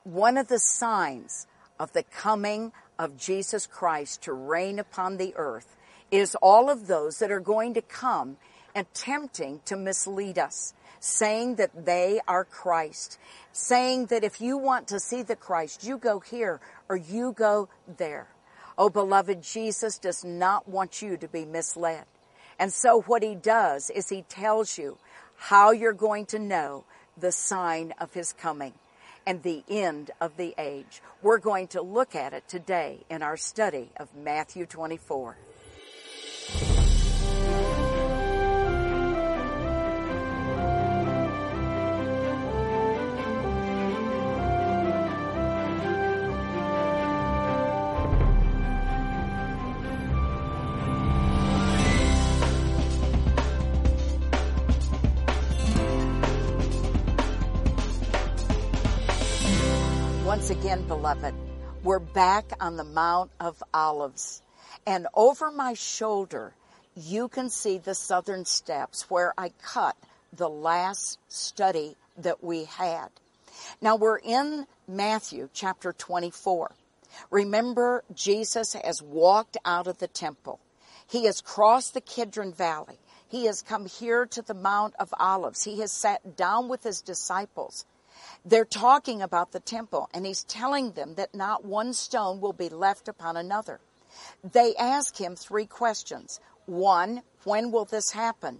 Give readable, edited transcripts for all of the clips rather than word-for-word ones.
one of the signs of the coming of Jesus Christ to reign upon the earth is all of those that are going to come attempting to mislead us, saying that they are Christ, saying that if you want to see the Christ, you go here or you go there. Oh, beloved, Jesus does not want you to be misled. And so what he does is he tells you how you're going to know the sign of his coming and the end of the age. We're going to look at it today in our study of Matthew 24. Once again, beloved, we're back on the Mount of Olives. And over my shoulder, you can see the southern steps where I cut the last study that we had. Now we're in Matthew chapter 24. Remember, Jesus has walked out of the temple. He has crossed the Kidron Valley. He has come here to the Mount of Olives. He has sat down with his disciples. They're talking about the temple, and he's telling them that not one stone will be left upon another. They ask him 3 questions. 1, when will this happen?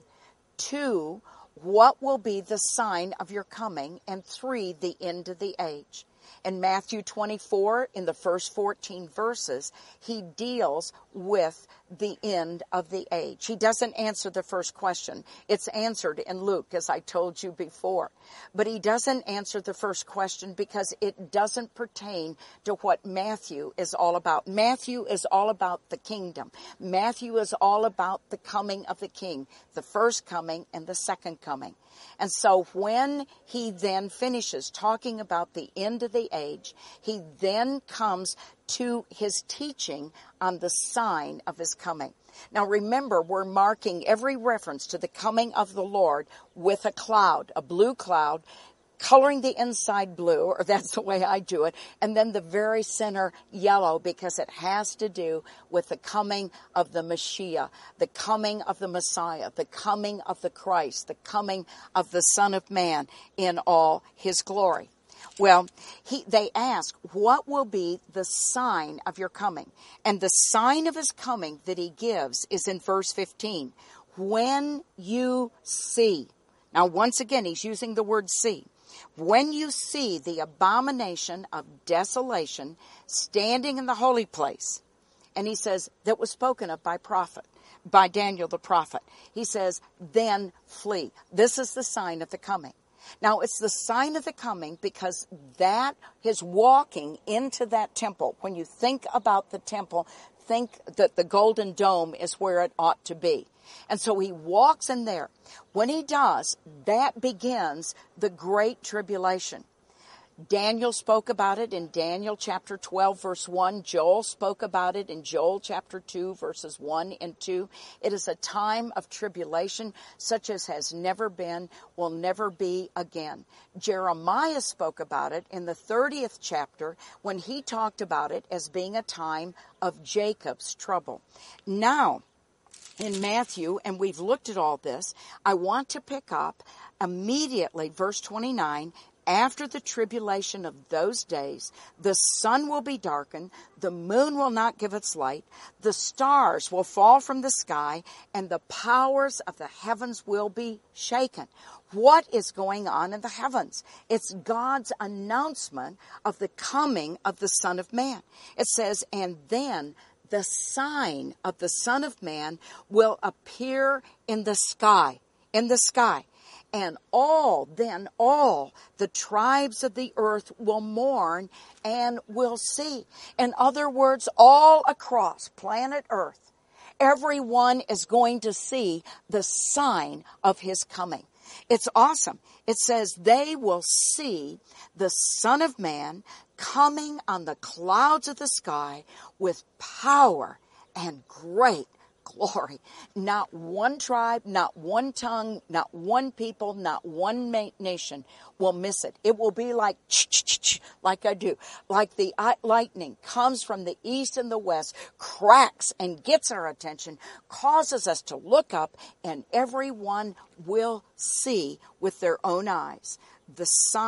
2, what will be the sign of your coming? And 3, the end of the age. In Matthew 24, in the first 14 verses, he deals with the end of the age. He doesn't answer the first question. It's answered in Luke, as I told you before. But he doesn't answer the first question because it doesn't pertain to what Matthew is all about. Matthew is all about the kingdom. Matthew is all about the coming of the king, the first coming and the second coming. And so when he then finishes talking about the end of the age, he then comes to his teaching on the sign of his coming. Now remember, we're marking every reference to the coming of the Lord with a cloud, a blue cloud, coloring the inside blue, or that's the way I do it, and then the very center yellow because it has to do with the coming of the Mashiach, the coming of the Messiah, the coming of the Christ, the coming of the Son of Man in all his glory. Well, they ask, what will be the sign of your coming? And the sign of his coming that he gives is in verse 15. When you see. Now, once again, he's using the word see. When you see the abomination of desolation standing in the holy place, and he says, that was spoken of by Daniel the prophet. He says, then flee. This is the sign of the coming. Now, it's the sign of the coming because that is walking into that temple. When you think about the temple, think that the golden dome is where it ought to be. And so he walks in there. When he does, that begins the Great Tribulation. Daniel spoke about it in Daniel chapter 12, verse 1. Joel spoke about it in Joel chapter 2, verses 1 and 2. It is a time of tribulation such as has never been, will never be again. Jeremiah spoke about it in the 30th chapter when he talked about it as being a time of Jacob's trouble. Now, in Matthew, and we've looked at all this, I want to pick up immediately verse 29. After the tribulation of those days, the sun will be darkened, the moon will not give its light, the stars will fall from the sky, and the powers of the heavens will be shaken. What is going on in the heavens? It's God's announcement of the coming of the Son of Man. It says, and then the sign of the Son of Man will appear in the sky, And all the tribes of the earth will mourn and will see. In other words, all across planet Earth, everyone is going to see the sign of his coming. It's awesome. It says they will see the Son of Man coming on the clouds of the sky with power and great glory. Not one tribe, not one tongue, not one people, not one nation will miss it. It will be like, like I do. Like the lightning comes from the east and the west, cracks and gets our attention, causes us to look up, and everyone will see with their own eyes the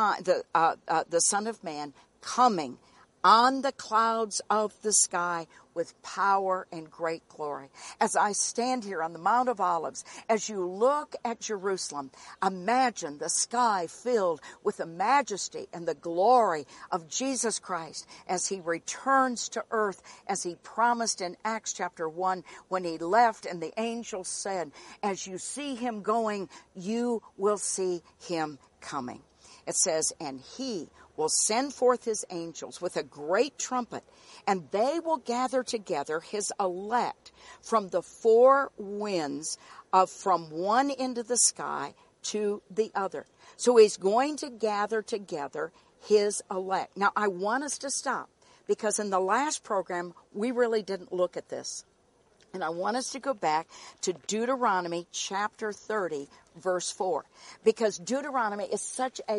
Son of Man coming on the clouds of the sky with power and great glory. As I stand here on the Mount of Olives, as you look at Jerusalem, imagine the sky filled with the majesty and the glory of Jesus Christ as he returns to earth, as he promised in Acts chapter 1 when he left and the angels said, as you see him going, you will see him coming. It says, and he will send forth his angels with a great trumpet, and they will gather together his elect from the four winds from one end of the sky to the other. So he's going to gather together his elect. Now, I want us to stop, because in the last program, we really didn't look at this. And I want us to go back to Deuteronomy chapter 30, verse 4. Because Deuteronomy is such a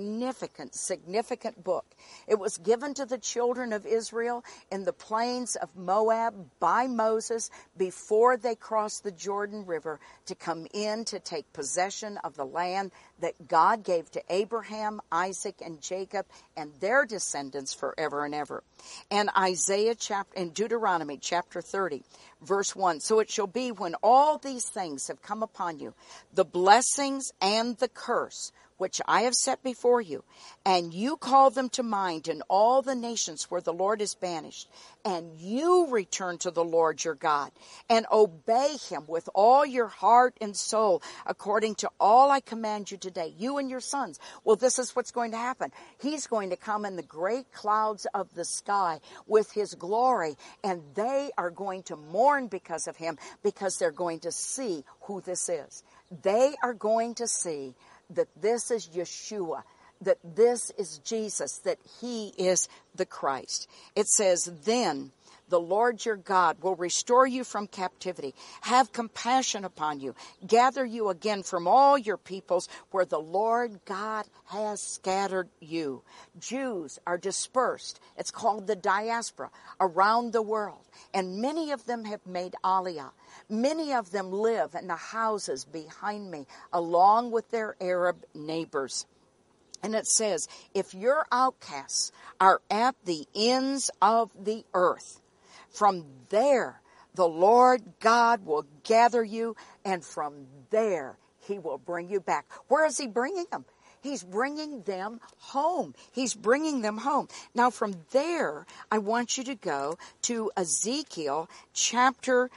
significant book. It was given to the children of Israel in the plains of Moab by Moses before they crossed the Jordan River to come in to take possession of the land that God gave to Abraham, Isaac, and Jacob and their descendants forever and ever. And in Deuteronomy chapter 30, verse 1, so it shall be when all these things have come upon you, the blessings and the curse which I have set before you, and you call them to mind in all the nations where the Lord is banished, and you return to the Lord your God, and obey him with all your heart and soul, according to all I command you today, you and your sons. Well, this is what's going to happen. He's going to come in the great clouds of the sky with his glory, and they are going to mourn because of him, because they're going to see who this is. They are going to see that this is Yeshua, that this is Jesus, that he is the Christ. It says, then the Lord your God will restore you from captivity, have compassion upon you, gather you again from all your peoples where the Lord God has scattered you. Jews are dispersed. It's called the diaspora around the world. And many of them have made aliyah. Many of them live in the houses behind me, along with their Arab neighbors. And it says, if your outcasts are at the ends of the earth, from there the Lord God will gather you, and from there he will bring you back. Where is he bringing them? He's bringing them home. He's bringing them home. Now from there, I want you to go to Ezekiel chapter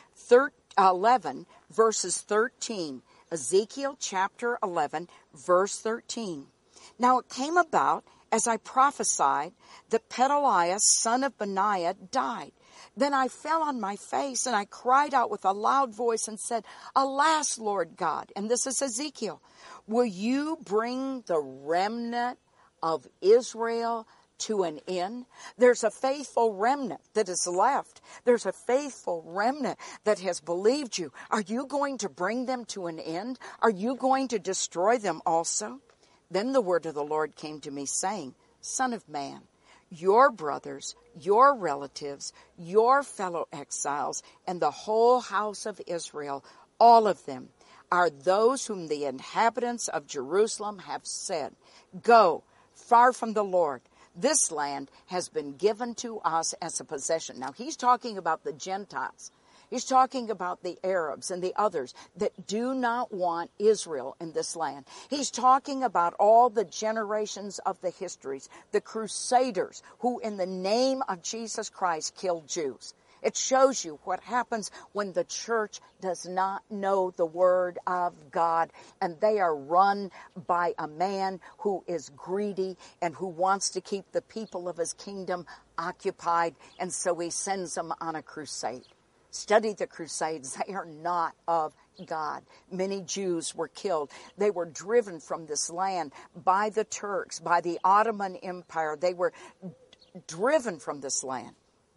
11, verses 13. Ezekiel chapter 11, verse 13. Now it came about, as I prophesied, that Pedaliah, son of Benaiah, died. Then I fell on my face, and I cried out with a loud voice and said, alas, Lord God, and this is Ezekiel, will you bring the remnant of Israel to an end? There's a faithful remnant that is left. There's a faithful remnant that has believed you. Are you going to bring them to an end? Are you going to destroy them also? Then the word of the Lord came to me, saying, Son of man, your brothers, your relatives, your fellow exiles, and the whole house of Israel, all of them, are those whom the inhabitants of Jerusalem have said, go far from the Lord. This land has been given to us as a possession. Now, he's talking about the Gentiles. He's talking about the Arabs and the others that do not want Israel in this land. He's talking about all the generations of the histories, the Crusaders who in the name of Jesus Christ killed Jews. It shows you what happens when the church does not know the word of God, and they are run by a man who is greedy and who wants to keep the people of his kingdom occupied, and so he sends them on a crusade. Study the Crusades. They are not of God. Many Jews were killed. They were driven from this land by the Turks, by the Ottoman Empire. They were driven from this land.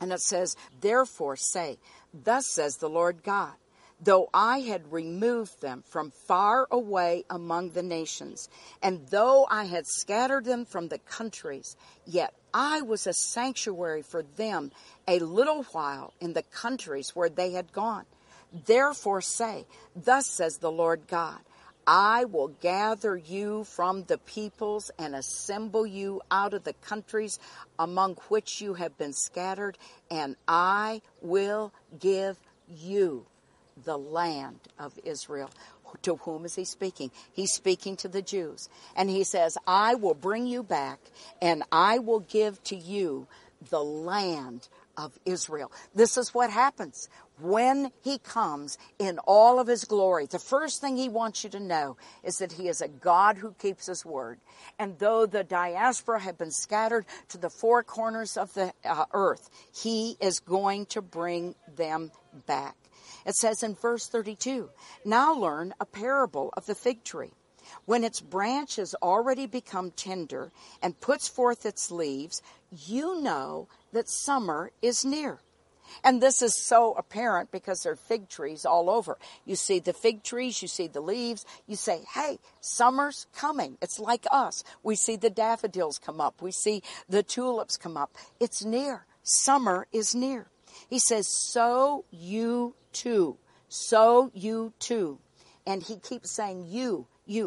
And it says, therefore say, thus says the Lord God, though I had removed them from far away among the nations, and though I had scattered them from the countries, yet I was a sanctuary for them a little while in the countries where they had gone. Therefore say, thus says the Lord God, I will gather you from the peoples and assemble you out of the countries among which you have been scattered, and I will give you the land of Israel. To whom is he speaking? He's speaking to the Jews. And he says, I will bring you back, and I will give to you the land of Israel. This is what happens when he comes in all of his glory. The first thing he wants you to know is that he is a God who keeps his word. And though the diaspora have been scattered to the four corners of the earth, he is going to bring them back. It says in verse 32, now learn a parable of the fig tree. When its branch has already become tender and puts forth its leaves, you know that summer is near. And this is so apparent because there are fig trees all over. You see the fig trees, you see the leaves, you say, hey, summer's coming. It's like us. We see the daffodils come up. We see the tulips come up. It's near. Summer is near. He says, so you too. So you too. And he keeps saying, you.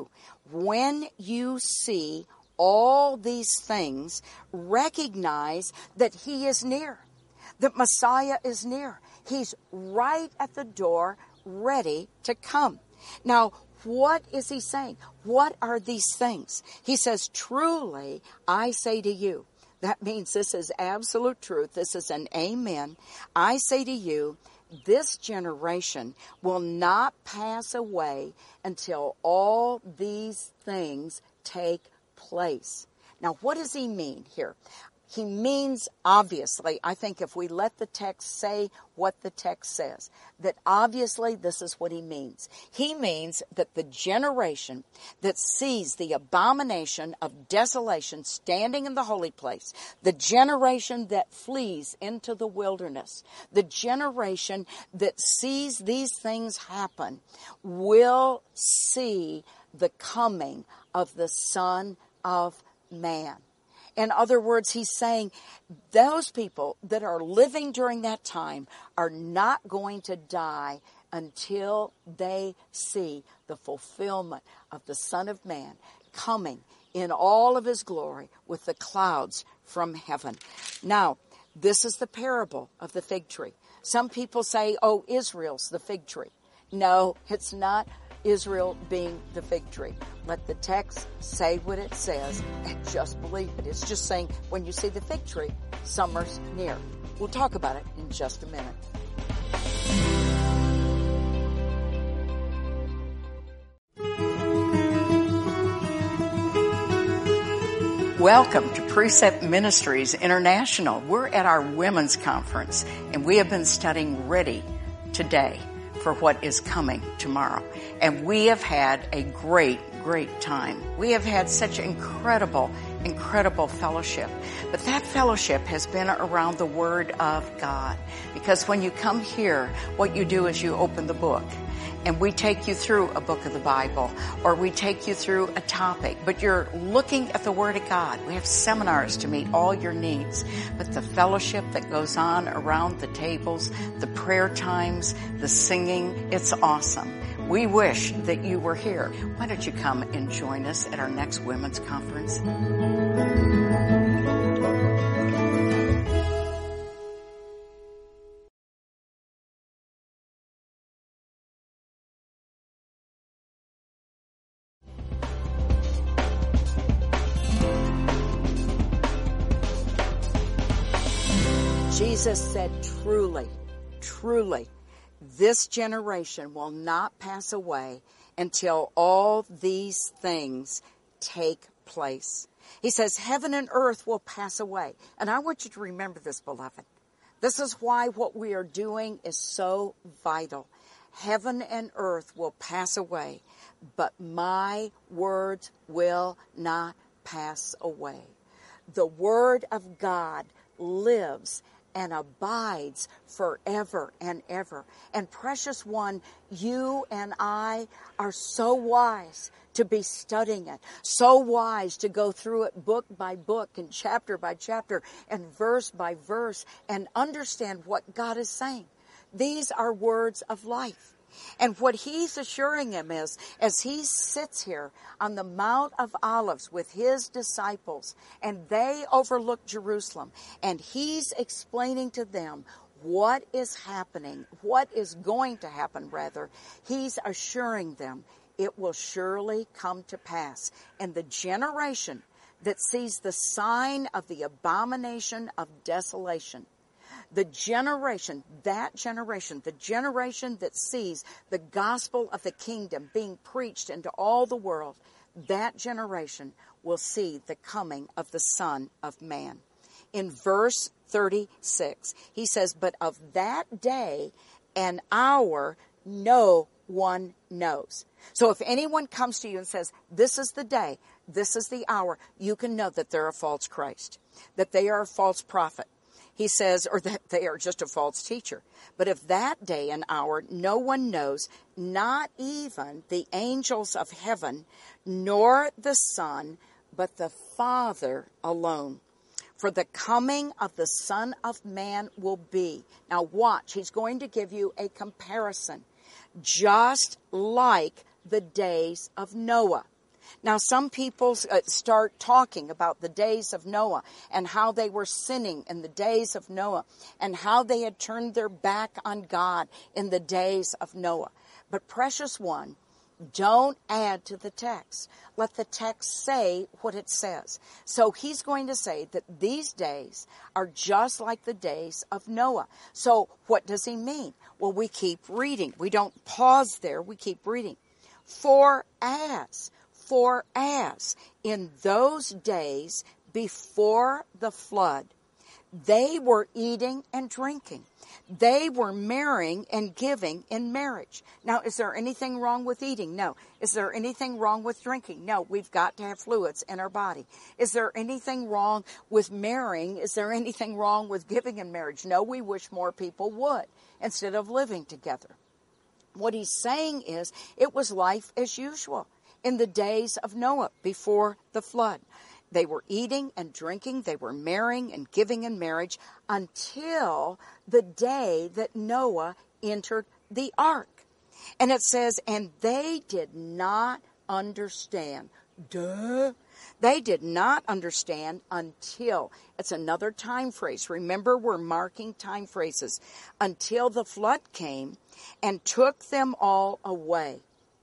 When you see all these things, recognize that he is near. That Messiah is near. He's right at the door, ready to come. Now, what is he saying? What are these things? He says, truly, I say to you. That means this is absolute truth. This is an amen. I say to you, this generation will not pass away until all these things take place. Now, what does he mean here? He means, obviously, I think if we let the text say what the text says, that obviously this is what he means. He means that the generation that sees the abomination of desolation standing in the holy place, the generation that flees into the wilderness, the generation that sees these things happen, will see the coming of the Son of Man. In other words, he's saying those people that are living during that time are not going to die until they see the fulfillment of the Son of Man coming in all of his glory with the clouds from heaven. Now, this is the parable of the fig tree. Some people say, oh, Israel's the fig tree. No, it's not Israel being the fig tree. Let the text say what it says and just believe it. It's just saying when you see the fig tree, summer's near. We'll talk about it in just a minute. Welcome to Precept Ministries International. We're at our women's conference and we have been studying Ready today for what is coming tomorrow. And we have had a great time. We have had such incredible fellowship. But that fellowship has been around the Word of God. Because when you come here, what you do is you open the book. And we take you through a book of the Bible, or we take you through a topic, but you're looking at the Word of God. We have seminars to meet all your needs, but the fellowship that goes on around the tables, the prayer times, the singing, it's awesome. We wish that you were here. Why don't you come and join us at our next women's conference? Jesus said, truly, this generation will not pass away until all these things take place. He says, heaven and earth will pass away. And I want you to remember this, beloved. This is why what we are doing is so vital. Heaven and earth will pass away, but my words will not pass away. The Word of God lives and abides forever and ever. And precious one, you and I are so wise to be studying it, so wise to go through it book by book and chapter by chapter and verse by verse and understand what God is saying. These are words of life. And what he's assuring him is, as he sits here on the Mount of Olives with his disciples, and they overlook Jerusalem, and he's explaining to them what is happening, what is going to happen, rather, he's assuring them it will surely come to pass. And the generation that sees the sign of the abomination of desolation, the generation that sees the gospel of the kingdom being preached into all the world, that generation will see the coming of the Son of Man. In verse 36, he says, but of that day and hour no one knows. So if anyone comes to you and says, this is the day, this is the hour, you can know that they're a false Christ, that they are a false prophet. He says, or that they are just a false teacher. But of that day and hour no one knows, not even the angels of heaven, nor the Son, but the Father alone. For the coming of the Son of Man will be. Now watch, he's going to give you a comparison. Just like the days of Noah. Now, some people start talking about the days of Noah and how they were sinning in the days of Noah and how they had turned their back on God in the days of Noah. But precious one, don't add to the text. Let the text say what it says. So he's going to say that these days are just like the days of Noah. So what does he mean? Well, we keep reading. We don't pause there. We keep reading. For as in those days before the flood, they were eating and drinking. They were marrying and giving in marriage. Now, is there anything wrong with eating? No. Is there anything wrong with drinking? No. We've got to have fluids in our body. Is there anything wrong with marrying? Is there anything wrong with giving in marriage? No, we wish more people would instead of living together. What he's saying is it was life as usual in the days of Noah before the flood. They were eating and drinking. They were marrying and giving in marriage until the day that Noah entered the ark. And it says, and they did not understand. They did not understand until, it's another time phrase. Remember, we're marking time phrases. Until the flood came and took them all away.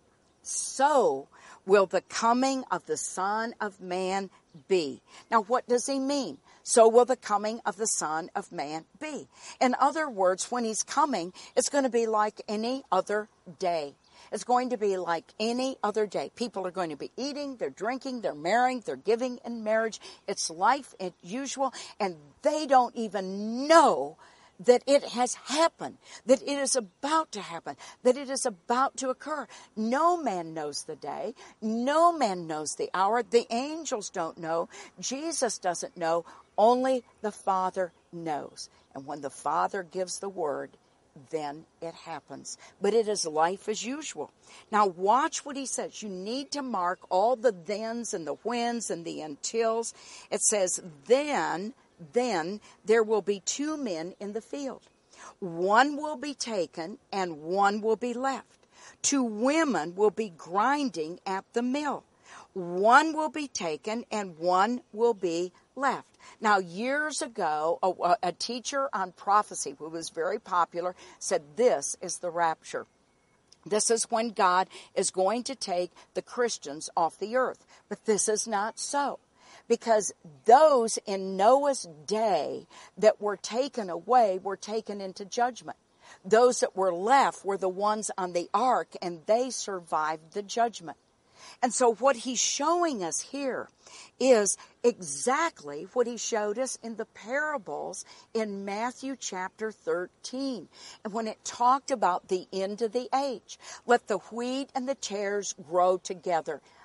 So will the coming of the Son of Man be. Now, what does he mean? So will the coming of the Son of Man be. In other words, when he's coming, it's going to be like any other day. It's going to be like any other day. People are going to be eating, they're drinking, they're marrying, they're giving in marriage. It's life as usual, and they don't even know that it has happened, that it is about to happen, that it is about to occur. No man knows the day. No man knows the hour. The angels don't know. Jesus doesn't know. Only the Father knows. And when the Father gives the word, then it happens. But it is life as usual. Now watch what he says. You need to mark all the thens and the whens and the untils. It says, then there will be two men in the field. One will be taken and one will be left. Two women will be grinding at the mill. One will be taken and one will be left. Now, years ago, a teacher on prophecy who was very popular said this is the rapture. This is when God is going to take the Christians off the earth. But this is not so. Because those in Noah's day that were taken away were taken into judgment. Those that were left were the ones on the ark, and they survived the judgment. And so what he's showing us here is exactly what he showed us in the parables in Matthew chapter 13. And when it talked about the end of the age, let the wheat and the tares grow together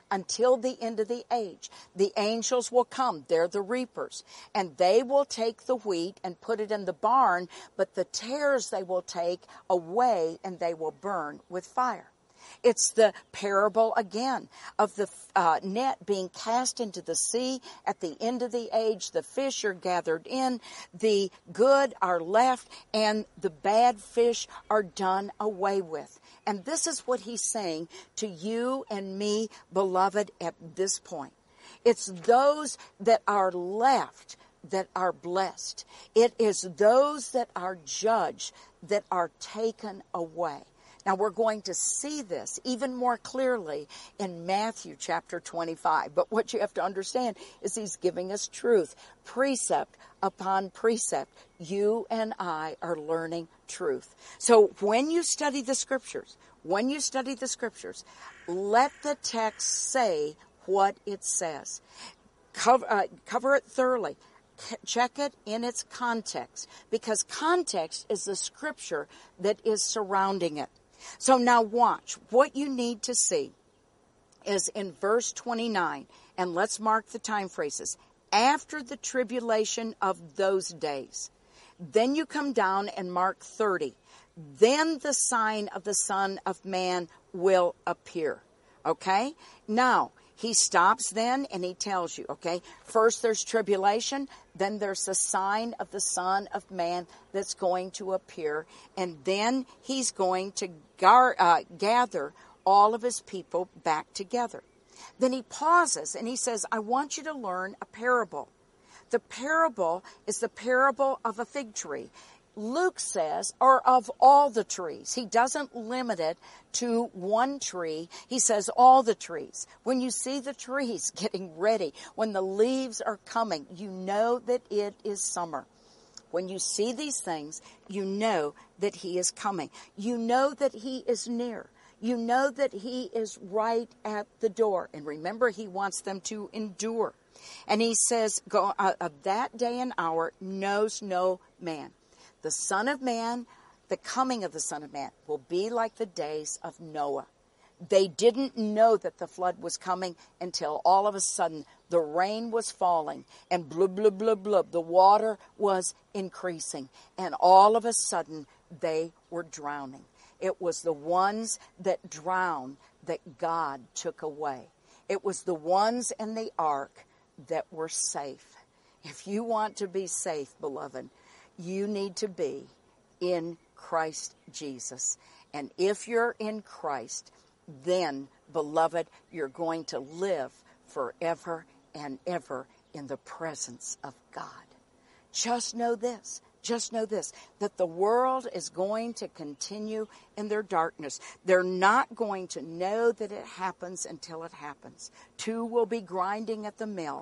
until the end of the age. The angels will come. They're the reapers. And they will take the wheat and put it in the barn, but the tares they will take away and they will burn with fire. It's the parable again of the net being cast into the sea. At the end of the age, the fish are gathered in, the good are left, and the bad fish are done away with. And this is what he's saying to you and me, beloved, at this point. It's those that are left that are blessed. It is those that are judged that are taken away. Now, we're going to see this even more clearly in Matthew chapter 25. But what you have to understand is he's giving us truth, precept upon precept. You and I are learning truth. So when you study the scriptures, let the text say what it says. Cover it thoroughly. Check it in its context, because context is the scripture that is surrounding it. So now watch. What you need to see is in verse 29, and let's mark the time phrases. After the tribulation of those days. Then you come down and mark 30. Then the sign of the Son of Man will appear. Okay? Now, he stops then and he tells you, okay, first there's tribulation, then there's the sign of the Son of Man that's going to appear, and then he's going to gather all of his people back together. Then he pauses and he says, I want you to learn a parable. The parable is the parable of a fig tree. Luke says, or of all the trees. He doesn't limit it to one tree. He says all the trees. When you see the trees getting ready, when the leaves are coming, you know that it is summer. When you see these things, you know that he is coming. You know that he is near. You know that he is right at the door. And remember, he wants them to endure. And he says, of that day and hour knows no man. The Son of Man, the coming of the Son of Man, will be like the days of Noah. They didn't know that the flood was coming until all of a sudden the rain was falling and blub, blub, blub, blub. The water was increasing. And all of a sudden they were drowning. It was the ones that drowned that God took away. It was the ones in the ark that were safe. If you want to be safe, beloved, you need to be in Christ Jesus. And if you're in Christ, then, beloved, you're going to live forever and ever in the presence of God. Just know this, that the world is going to continue in their darkness. They're not going to know that it happens until it happens. 2 will be grinding at the mill.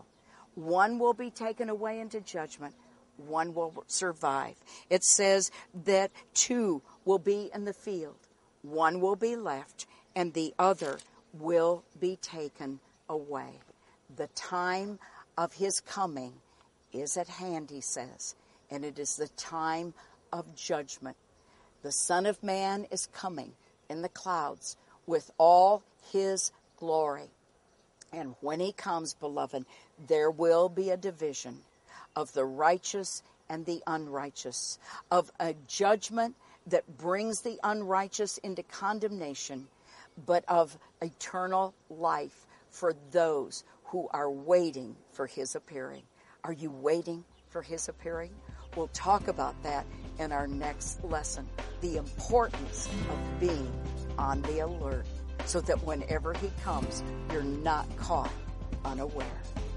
1 will be taken away into judgment. 1 will survive. It says that 2 will be in the field. 1 will be left, and the other will be taken away. The time of his coming is at hand, he says, and it is the time of judgment. The Son of Man is coming in the clouds with all his glory. And when he comes, beloved, there will be a division of the righteous and the unrighteous, of a judgment that brings the unrighteous into condemnation, but of eternal life for those who are waiting for his appearing. Are you waiting for his appearing? We'll talk about that in our next lesson, the importance of being on the alert so that whenever he comes, you're not caught unaware.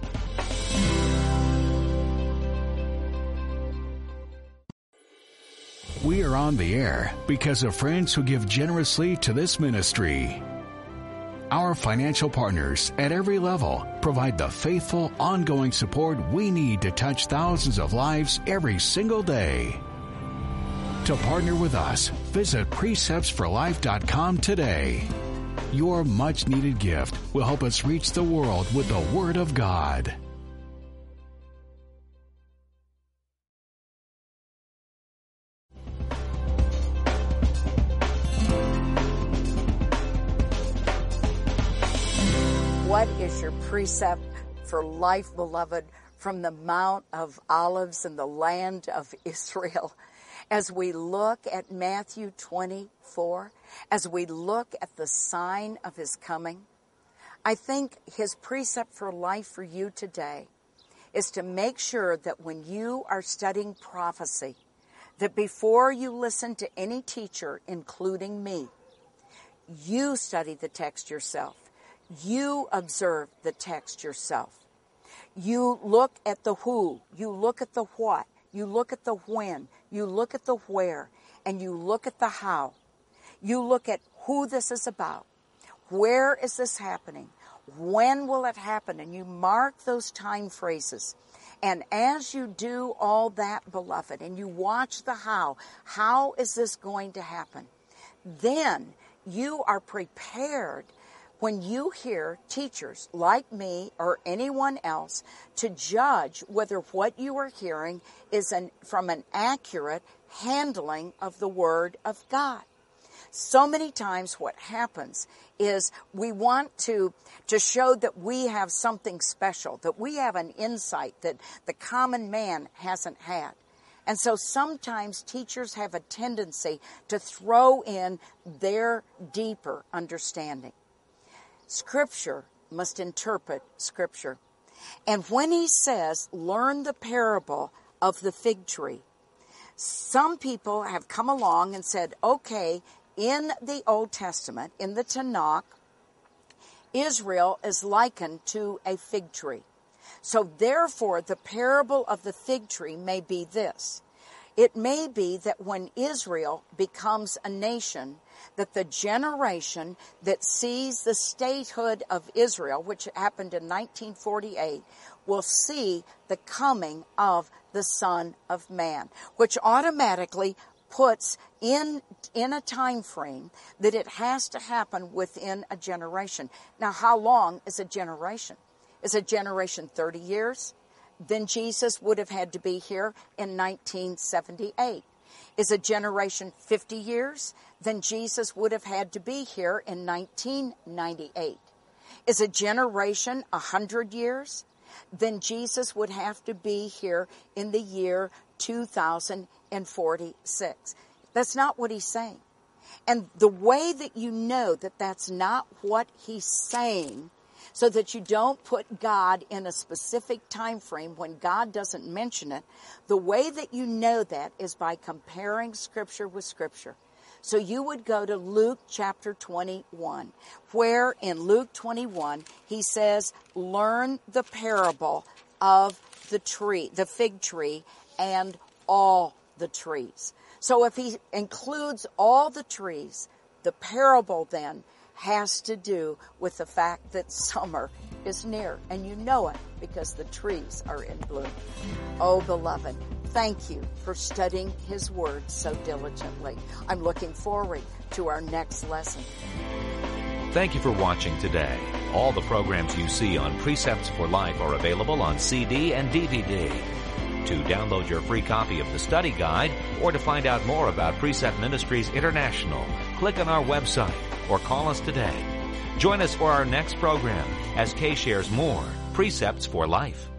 We are on the air because of friends who give generously to this ministry. Our financial partners at every level provide the faithful, ongoing support we need to touch thousands of lives every single day. To partner with us, visit preceptsforlife.com today. Your much-needed gift will help us reach the world with the Word of God. what is your precept for life, beloved, from the Mount of Olives in the land of Israel? As we look at Matthew 24, as we look at the sign of his coming, I think his precept for life for you today is to make sure that when you are studying prophecy, that before you listen to any teacher, including me, you study the text yourself. You observe the text yourself. You look at the who, you look at the what, you look at the when, you look at the where, and you look at the how. You look at who this is about. Where is this happening? When will it happen? And you mark those time phrases. And as you do all that, beloved, and you watch the how is this going to happen? Then you are prepared when you hear teachers like me or anyone else to judge whether what you are hearing is from an accurate handling of the Word of God. So many times what happens is we want to show that we have something special, that we have an insight that the common man hasn't had. And so sometimes teachers have a tendency to throw in their deeper understanding. Scripture must interpret Scripture. And when he says, learn the parable of the fig tree, some people have come along and said, okay, in the Old Testament, in the Tanakh, Israel is likened to a fig tree. So therefore, the parable of the fig tree may be this. It may be that when Israel becomes a nation, that the generation that sees the statehood of Israel, which happened in 1948, will see the coming of the Son of Man, which automatically puts in a time frame that it has to happen within a generation. Now, how long is a generation? Is a generation 30 years? Then Jesus would have had to be here in 1978. Is a generation 50 years? Then Jesus would have had to be here in 1998. Is a generation 100 years? Then Jesus would have to be here in the year 2046. That's not what he's saying. And the way that you know that that's not what he's saying, so that you don't put God in a specific time frame when God doesn't mention it, the way that you know that is by comparing Scripture with Scripture. So you would go to Luke chapter 21, where in Luke 21, he says, learn the parable of the tree, the fig tree, and all the trees. So if he includes all the trees, the parable then has to do with the fact that summer is near. And you know it because the trees are in bloom. Oh, beloved, thank you for studying his word so diligently. I'm looking forward to our next lesson. Thank you for watching today. All the programs you see on Precepts for Life are available on CD and DVD. To download your free copy of the study guide or to find out more about Precept Ministries International, click on our website or call us today. Join us for our next program as Kay shares more Precepts for Life.